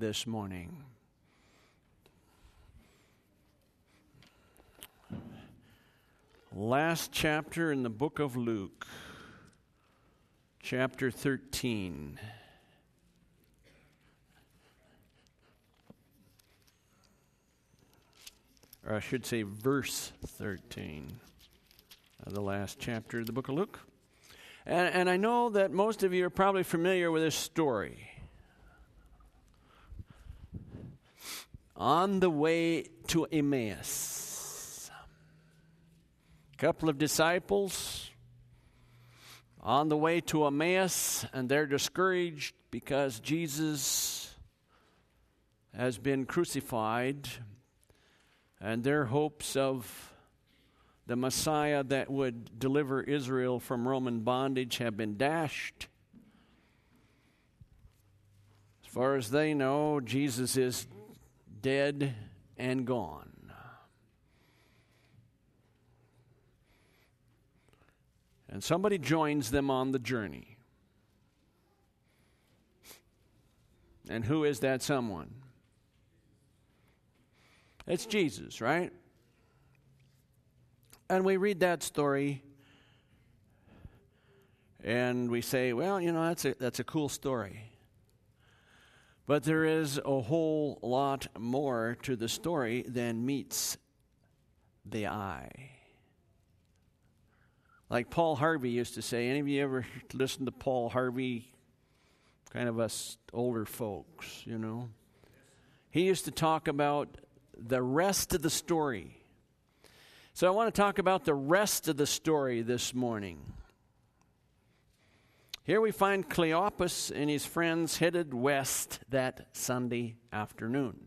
this morning. Last chapter in the book of Luke, chapter 13. Or I should say verse 13 of the last chapter of the book of Luke. And I know that most of you are probably familiar with this story. On the way to Emmaus, a couple of disciples on the way to Emmaus, and they're discouraged because Jesus has been crucified, and their hopes of the Messiah that would deliver Israel from Roman bondage have been dashed. As far as they know, Jesus is dead and gone. And somebody joins them on the journey. And who is that someone? It's Jesus, right? And we read that story, and we say, well, you know, that's a cool story. But there is a whole lot more to the story than meets the eye. Like Paul Harvey used to say, any of you ever listen to Paul Harvey? Kind of us older folks, you know. He used to talk about the rest of the story. So I want to talk about the rest of the story this morning. Here we find Cleopas and his friends headed west that Sunday afternoon,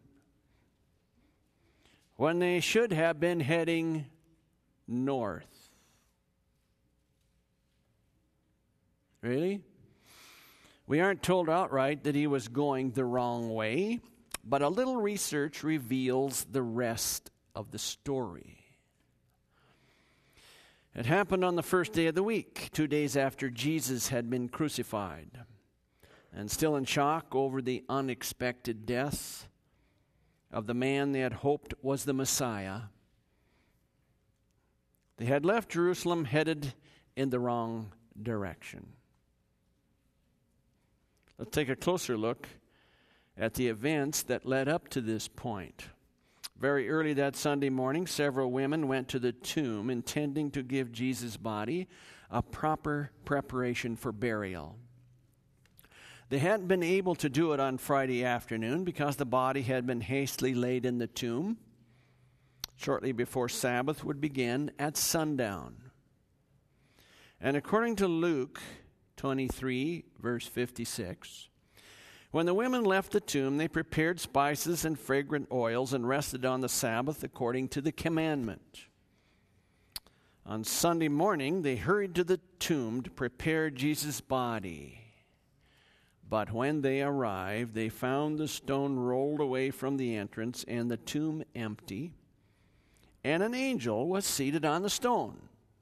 when they should have been heading north. Really? We aren't told outright that he was going the wrong way, but a little research reveals the rest of the story. It happened on the first day of the week, 2 days after Jesus had been crucified. And still in shock over the unexpected death of the man they had hoped was the Messiah, they had left Jerusalem headed in the wrong direction. Let's take a closer look at the events that led up to this point. Very early that Sunday morning, several women went to the tomb intending to give Jesus' body a proper preparation for burial. They hadn't been able to do it on Friday afternoon because the body had been hastily laid in the tomb shortly before Sabbath would begin at sundown. And according to Luke 23, verse 56, when the women left the tomb, they prepared spices and fragrant oils and rested on the Sabbath according to the commandment. On Sunday morning, they hurried to the tomb to prepare Jesus' body. But when they arrived, they found the stone rolled away from the entrance and the tomb empty, and an angel was seated on the stone.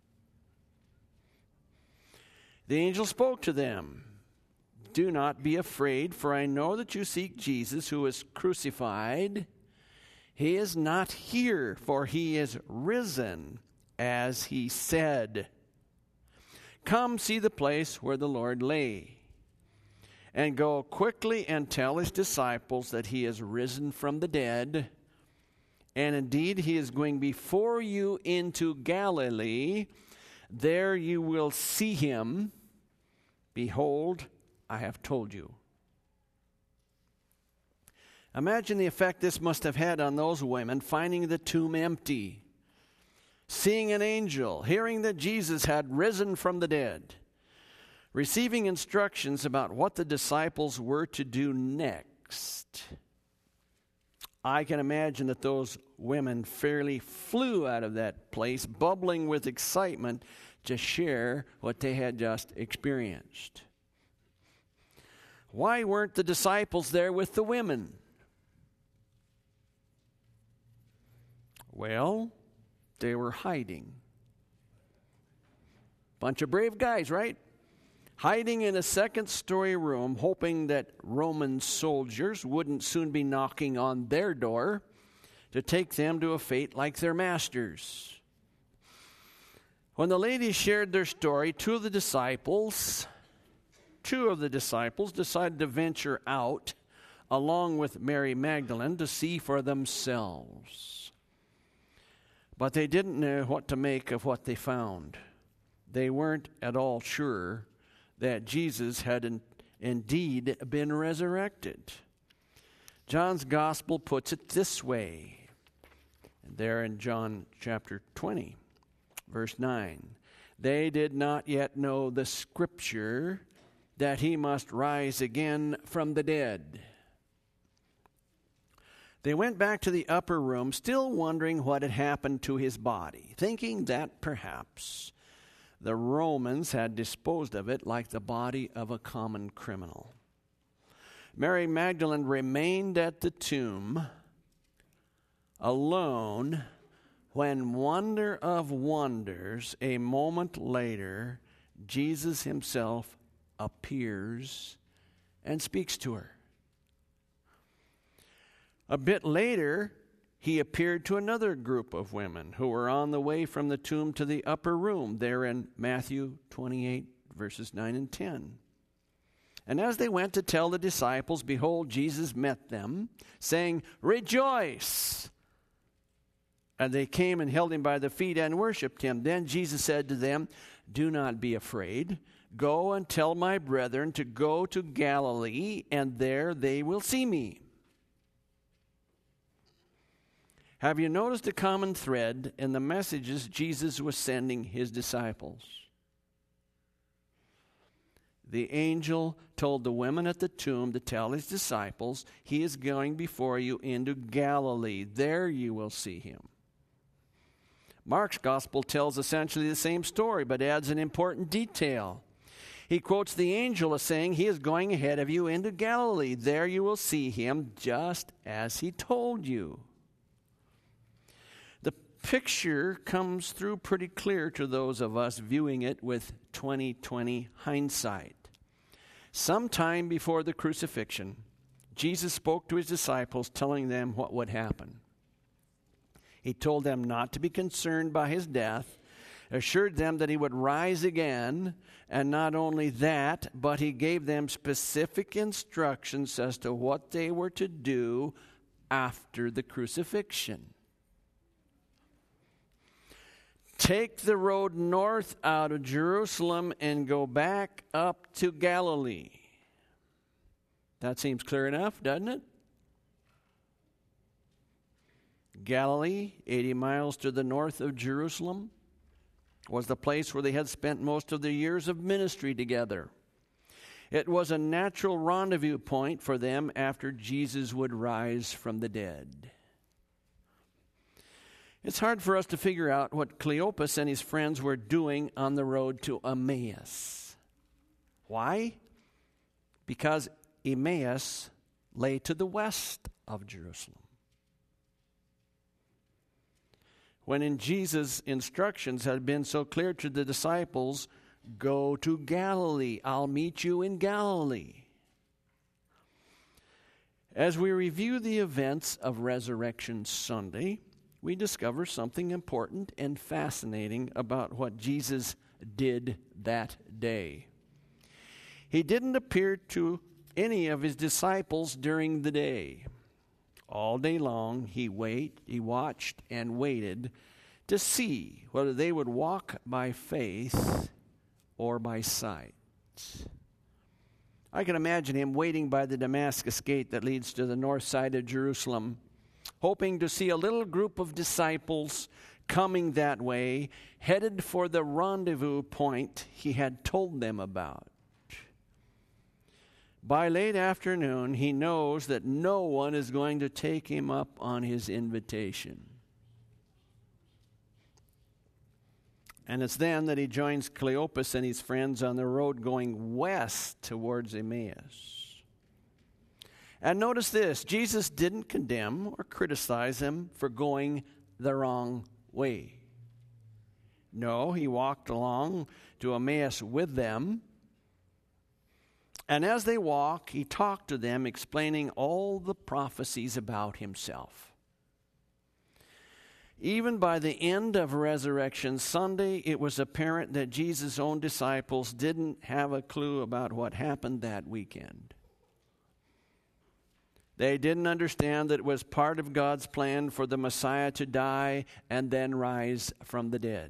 The angel spoke to them. Do not be afraid, for I know that you seek Jesus who was crucified. He is not here, for he is risen, as he said. Come see the place where the Lord lay, and go quickly and tell his disciples that he is risen from the dead, and indeed he is going before you into Galilee. There you will see him. Behold, I have told you. Imagine the effect this must have had on those women, finding the tomb empty, seeing an angel, hearing that Jesus had risen from the dead, receiving instructions about what the disciples were to do next. I can imagine that those women fairly flew out of that place, bubbling with excitement to share what they had just experienced. Why weren't the disciples there with the women? Well, they were hiding. Bunch of brave guys, right? hiding in a second-story room, hoping that Roman soldiers wouldn't soon be knocking on their door to take them to a fate like their masters. When the ladies shared their story, two of the disciples decided to venture out along with Mary Magdalene to see for themselves. But they didn't know what to make of what they found. They weren't at all sure that Jesus had indeed been resurrected. John's gospel puts it this way, there in John chapter 20, verse 9. They did not yet know the scripture that he must rise again from the dead. They went back to the upper room, still wondering what had happened to his body, thinking that perhaps the Romans had disposed of it like the body of a common criminal. Mary Magdalene remained at the tomb alone when, wonder of wonders, a moment later, Jesus himself appears and speaks to her. A bit later, he appeared to another group of women who were on the way from the tomb to the upper room, there in Matthew 28, verses 9 and 10. And as they went to tell the disciples, behold, Jesus met them, saying, "Rejoice!" And they came and held him by the feet and worshipped him. Then Jesus said to them, "Do not be afraid. Go and tell my brethren to go to Galilee, and there they will see me." Have you noticed a common thread in the messages Jesus was sending his disciples? The angel told the women at the tomb to tell his disciples, "He is going before you into Galilee. There you will see him." Mark's gospel tells essentially the same story, but adds an important detail. He quotes the angel as saying, "He is going ahead of you into Galilee. There you will see him, just as he told you." The picture comes through pretty clear to those of us viewing it with 20/20 hindsight. Sometime before the crucifixion, Jesus spoke to his disciples, telling them what would happen. He told them not to be concerned by his death, assured them that he would rise again, and not only that, but he gave them specific instructions as to what they were to do after the crucifixion. Take the road north out of Jerusalem and go back up to Galilee. That seems clear enough, doesn't it? Galilee, 80 miles to the north of Jerusalem, was the place where they had spent most of their years of ministry together. It was a natural rendezvous point for them after Jesus would rise from the dead. It's hard for us to figure out what Cleopas and his friends were doing on the road to Emmaus. Why? Because Emmaus lay to the west of Jerusalem. When in Jesus' instructions had been so clear to the disciples, "Go to Galilee, I'll meet you in Galilee." As we review the events of Resurrection Sunday, we discover something important and fascinating about what Jesus did that day. He didn't appear to any of his disciples during the day. All day long, he watched and waited to see whether they would walk by faith or by sight. I can imagine him waiting by the Damascus gate that leads to the north side of Jerusalem, hoping to see a little group of disciples coming that way, headed for the rendezvous point he had told them about. By late afternoon, he knows that no one is going to take him up on his invitation. And it's then that he joins Cleopas and his friends on the road going west towards Emmaus. And notice this, Jesus didn't condemn or criticize them for going the wrong way. No, he walked along to Emmaus with them, And as they walked, he talked to them, explaining all the prophecies about himself. Even by the end of Resurrection Sunday, it was apparent that Jesus' own disciples didn't have a clue about what happened that weekend. They didn't understand that it was part of God's plan for the Messiah to die and then rise from the dead.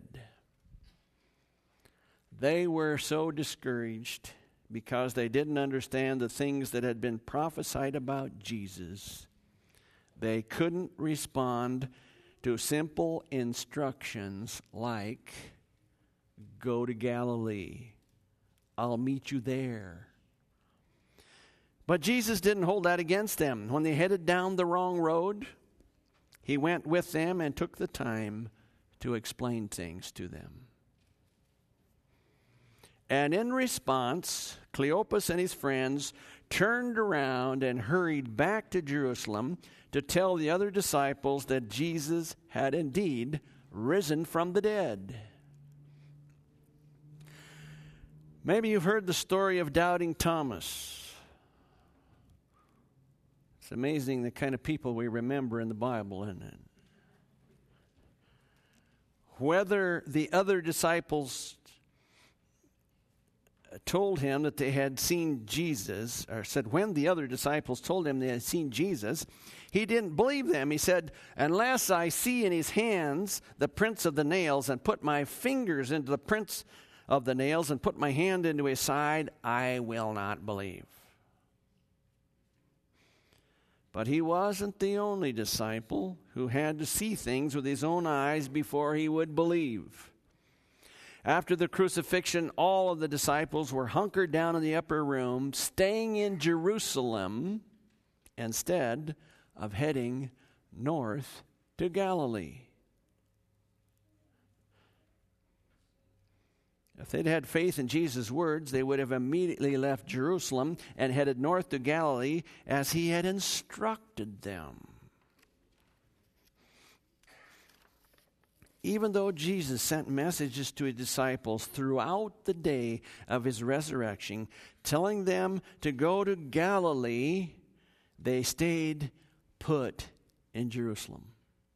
They were so discouraged because they didn't understand the things that had been prophesied about Jesus. They couldn't respond to simple instructions like, go to Galilee. I'll meet you there. But Jesus didn't hold that against them. When they headed down the wrong road, he went with them and took the time to explain things to them. And in response, Cleopas and his friends turned around and hurried back to Jerusalem to tell the other disciples that Jesus had indeed risen from the dead. Maybe you've heard the story of doubting Thomas. It's amazing the kind of people we remember in the Bible, isn't it? Whether the other disciples told him that they had seen Jesus, or said when the other disciples told him they had seen Jesus, he didn't believe them. He said, unless I see in his hands the prints of the nails and put my fingers into the prints of the nails and put my hand into his side, I will not believe. But he wasn't the only disciple who had to see things with his own eyes before he would believe. After the crucifixion, all of the disciples were hunkered down in the upper room, staying in Jerusalem instead of heading north to Galilee. If they'd had faith in Jesus' words, they would have immediately left Jerusalem and headed north to Galilee as he had instructed them. Even though Jesus sent messages to his disciples throughout the day of his resurrection, telling them to go to Galilee, they stayed put in Jerusalem.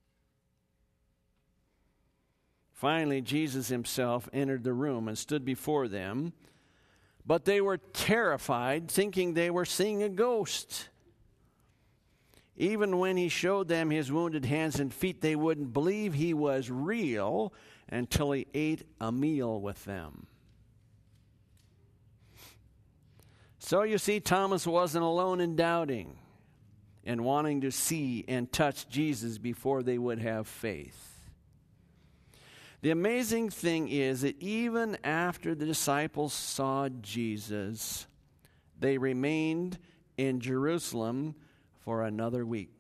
Finally, Jesus himself entered the room and stood before them, but they were terrified, thinking they were seeing a ghost. Even when he showed them his wounded hands and feet, they wouldn't believe he was real until he ate a meal with them. So you see, Thomas wasn't alone in doubting and wanting to see and touch Jesus before they would have faith. The amazing thing is that even after the disciples saw Jesus, they remained in Jerusalem for another week.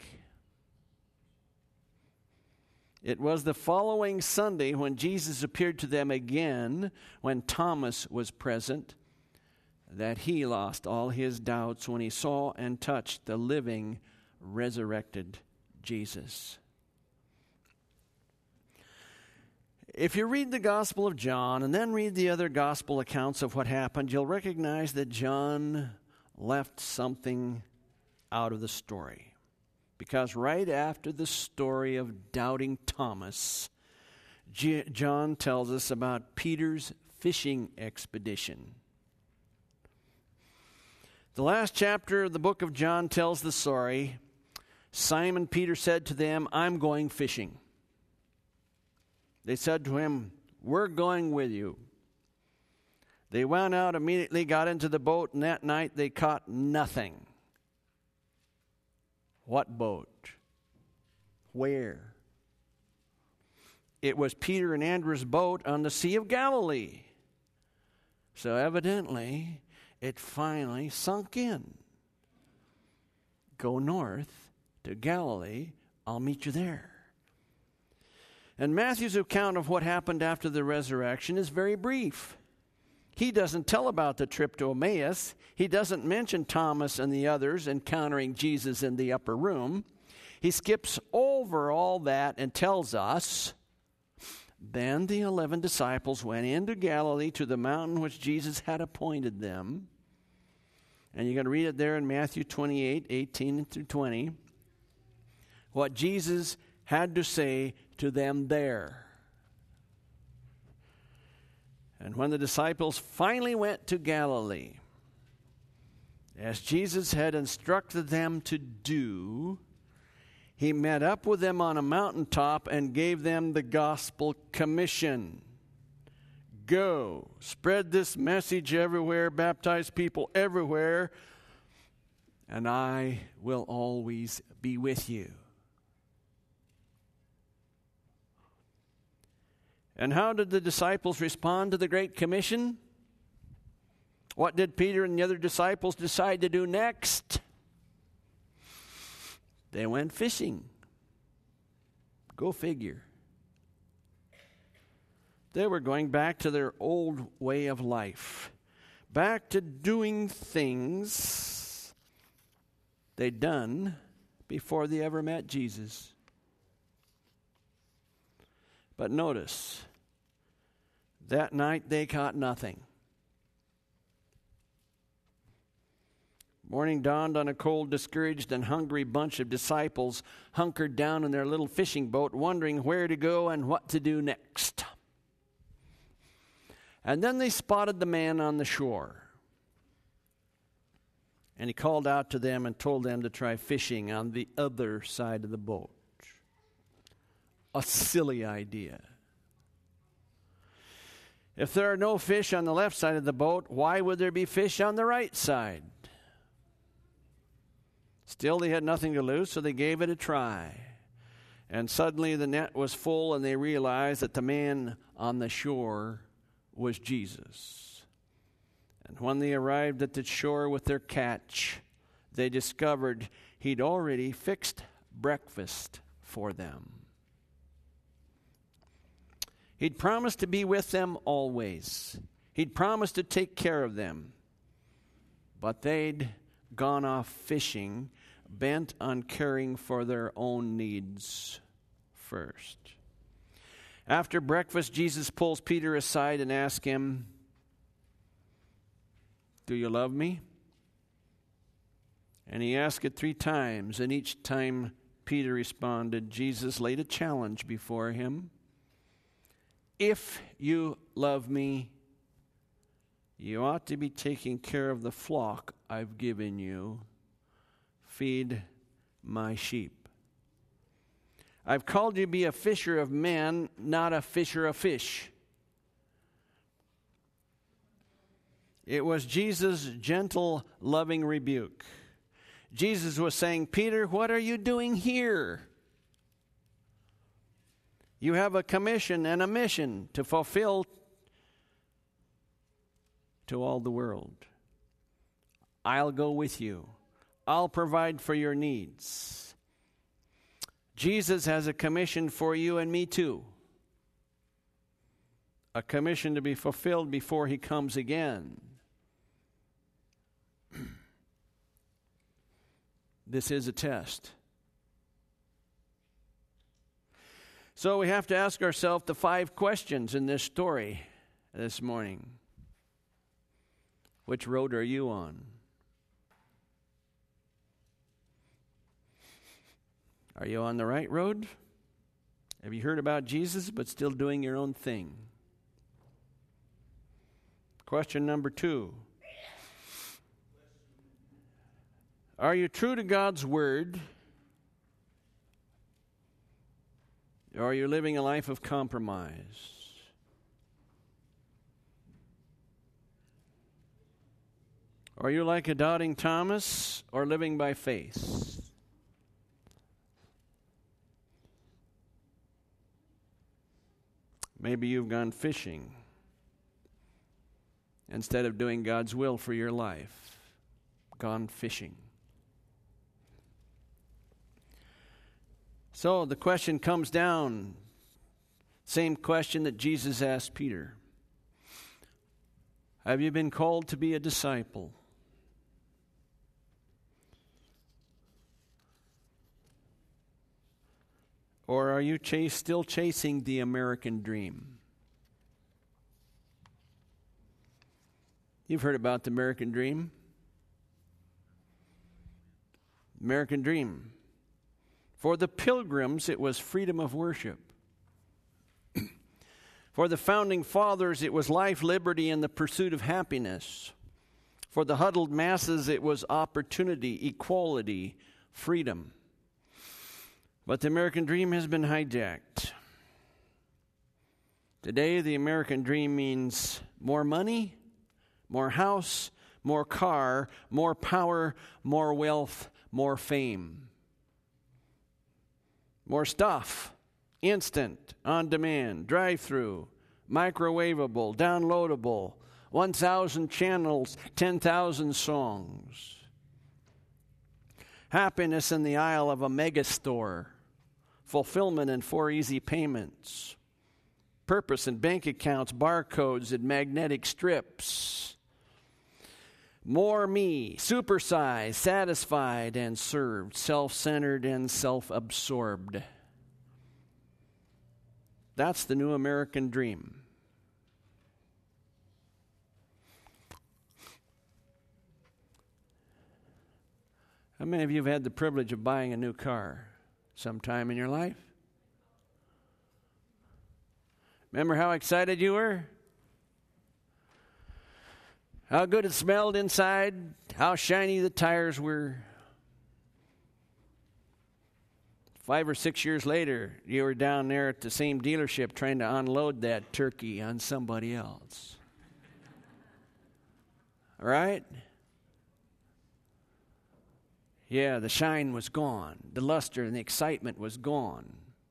It was the following Sunday when Jesus appeared to them again, when Thomas was present, that he lost all his doubts when he saw and touched the living, resurrected Jesus. If you read the Gospel of John and then read the other gospel accounts of what happened, you'll recognize that John left something out of the story. Because right after the story of doubting Thomas, John tells us about Peter's fishing expedition. The last chapter of the book of John tells the story. Simon Peter said to them, I'm going fishing. They said to him, we're going with you. They went out immediately, got into the boat, and that night they caught nothing. What boat? Where? It was Peter and Andrew's boat on the Sea of Galilee. So evidently, it finally sunk in. Go north to Galilee, I'll meet you there. And Matthew's account of what happened after the resurrection is very brief. He doesn't tell about the trip to Emmaus. He doesn't mention Thomas and the others encountering Jesus in the upper room. He skips over all that and tells us, then the 11 disciples went into Galilee to the mountain which Jesus had appointed them. And you're going to read it there in Matthew 28, 18 through 20. What Jesus had to say to them there. And when the disciples finally went to Galilee, as Jesus had instructed them to do, he met up with them on a mountaintop and gave them the gospel commission. Go, spread this message everywhere, baptize people everywhere, and I will always be with you. And how did the disciples respond to the Great Commission? What did Peter and the other disciples decide to do next? They went fishing. Go figure. They were going back to their old way of life, back to doing things they'd done before they ever met Jesus. But notice, that night they caught nothing. Morning dawned on a cold, discouraged, and hungry bunch of disciples hunkered down in their little fishing boat, wondering where to go and what to do next. And then they spotted the man on the shore. And he called out to them and told them to try fishing on the other side of the boat. A silly idea. If there are no fish on the left side of the boat, why would there be fish on the right side? Still, they had nothing to lose, so they gave it a try. And suddenly the net was full, and they realized that the man on the shore was Jesus. And when they arrived at the shore with their catch, they discovered he'd already fixed breakfast for them. He'd promised to be with them always. He'd promised to take care of them. But they'd gone off fishing, bent on caring for their own needs first. After breakfast, Jesus pulls Peter aside and asks him, "Do you love me?" And he asked it 3 times, and each time Peter responded. Jesus laid a challenge before him. If you love me, you ought to be taking care of the flock I've given you. Feed my sheep. I've called you to be a fisher of men, not a fisher of fish. It was Jesus' gentle, loving rebuke. Jesus was saying, Peter, what are you doing here? You have a commission and a mission to fulfill to all the world. I'll go with you. I'll provide for your needs. Jesus has a commission for you and me too. A commission to be fulfilled before he comes again. This is a test. So we have to ask ourselves the 5 questions in this story this morning. Which road are you on? Are you on the right road? Have you heard about Jesus but still doing your own thing? Question number 2. Are you true to God's word? Or are you living a life of compromise? Are you like a doubting Thomas or living by faith? Maybe you've gone fishing instead of doing God's will for your life. Gone fishing. So the question comes down, same question that Jesus asked Peter. Have you been called to be a disciple? Or are you still chasing the American dream? You've heard about the American dream. American dream. For the Pilgrims, it was freedom of worship. For the founding fathers, it was life, liberty, and the pursuit of happiness. For the huddled masses, it was opportunity, equality, freedom. But the American dream has been hijacked. Today, the American dream means more money, more house, more car, more power, more wealth, more fame. More stuff, instant, on demand, drive-through, microwavable, downloadable, 1,000 channels, 10,000 songs. Happiness in the aisle of a megastore, fulfillment in 4 easy payments, purpose in bank accounts, barcodes, and magnetic strips. More me, supersized, satisfied, and served, self-centered and self-absorbed. That's the new American dream. How many of you have had the privilege of buying a new car sometime in your life? Remember how excited you were? How good it smelled inside? How shiny the tires were? 5 or 6 years later, you were down there at the same dealership trying to unload that turkey on somebody else. All right? Yeah, the shine was gone. The luster and the excitement was gone.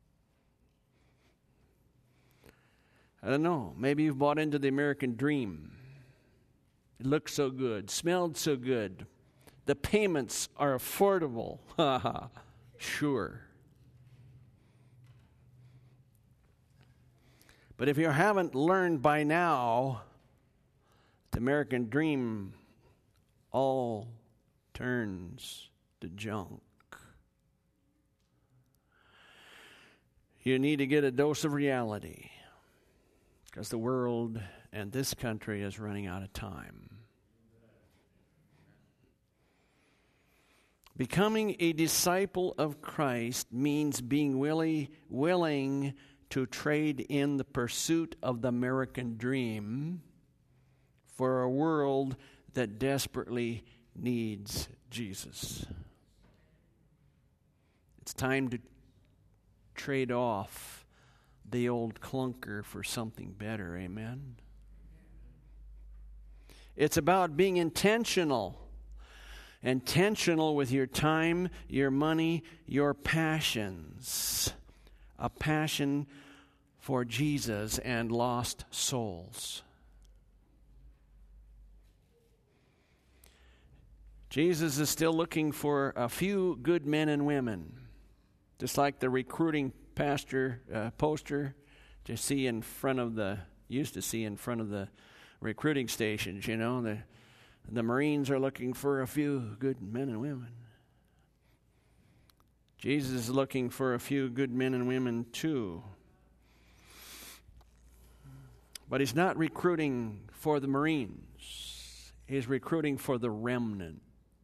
I don't know. Maybe you've bought into the American dream. It looked so good, smelled so good. The payments are affordable. Sure. But if you haven't learned by now, the American dream all turns to junk. You need to get a dose of reality, because the world and this country is running out of time. Becoming a disciple of Christ means being willing to trade in the pursuit of the American dream for a world that desperately needs Jesus. It's time to trade off the old clunker for something better, amen? It's about being intentional with your time, your money, your passions. A passion for Jesus and lost souls. Jesus is still looking for a few good men and women, just like the recruiting poster used to see in front of the recruiting stations. You know, the Marines are looking for a few good men and women. Jesus is looking for a few good men and women too. But he's not recruiting for the Marines. He's recruiting for the remnant.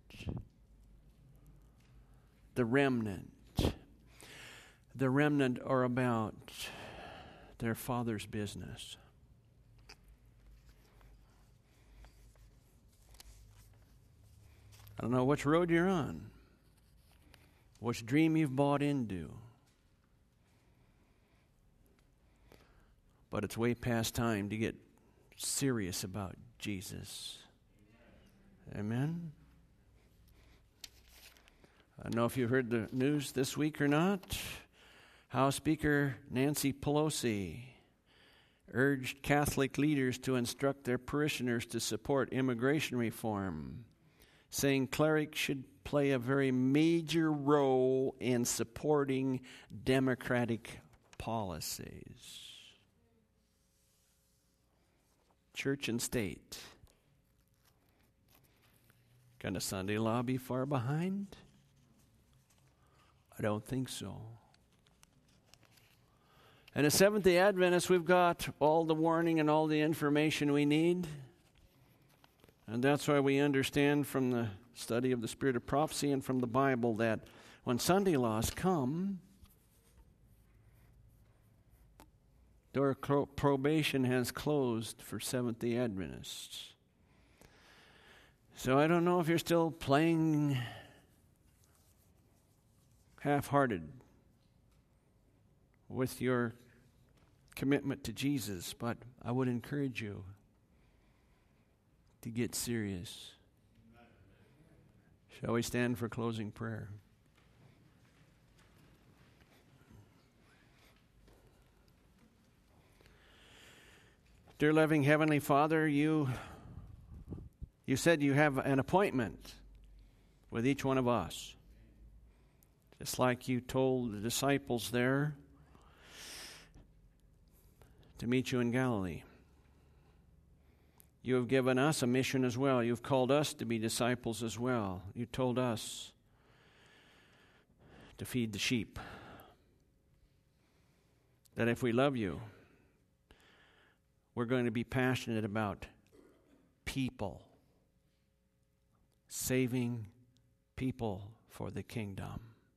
The remnant. The remnant are about their Father's business. I don't know which road you're on, which dream you've bought into, but it's way past time to get serious about Jesus. Amen? I don't know if you heard the news this week or not. House Speaker Nancy Pelosi urged Catholic leaders to instruct their parishioners to support immigration reform, saying clerics should play a very major role in supporting democratic policies. Church and state. Can a Sunday law be far behind? I don't think so. And as Seventh-day Adventists, we've got all the warning and all the information we need. And that's why we understand from the study of the spirit of prophecy and from the Bible that when Sunday laws come, door probation has closed for Seventh-day Adventists. So I don't know if you're still playing half-hearted with your commitment to Jesus, but I would encourage you to get serious. Shall we stand for closing prayer? Dear loving Heavenly Father, you said you have an appointment with each one of us. Just like you told the disciples there to meet you in Galilee. You have given us a mission as well. You've called us to be disciples as well. You told us to feed the sheep. That if we love you, we're going to be passionate about people. Saving people for the kingdom.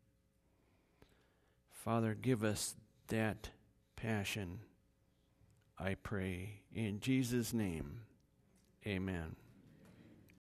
Father, give us that passion, I pray. In Jesus' name, amen.